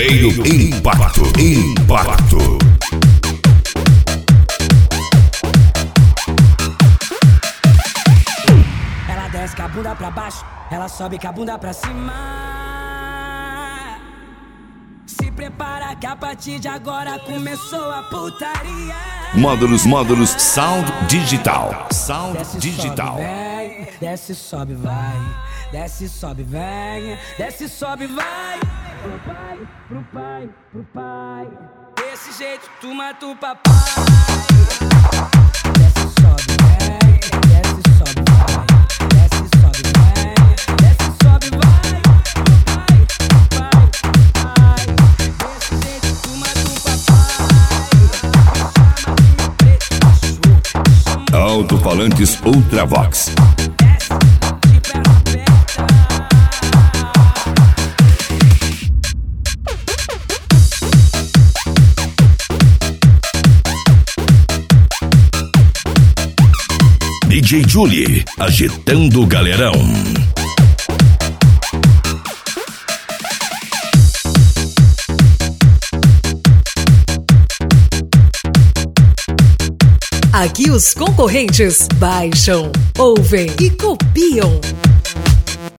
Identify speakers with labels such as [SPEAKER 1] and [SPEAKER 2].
[SPEAKER 1] Veio Impacto.
[SPEAKER 2] Ela desce com a bunda pra baixo, ela sobe com a bunda pra cima. Se prepara que a partir de agora começou a putaria.
[SPEAKER 1] Módulos Sound Digital.
[SPEAKER 2] Desce,
[SPEAKER 1] Digital.
[SPEAKER 2] sobe, vem, desce, sobe, vai. Desce, sobe, vem, desce, sobe, vai. Pro pai. Desse jeito tu mata o papai. Desce, sobe, vem, desce, sobe, vai. Desce, sobe, vem, desce, sobe, vai. Pro pai. Desse jeito tu mata o papai.
[SPEAKER 1] Alto-falantes Ultravox. DJ Julie, agitando o galerão.
[SPEAKER 3] Aqui os concorrentes baixam, ouvem e copiam.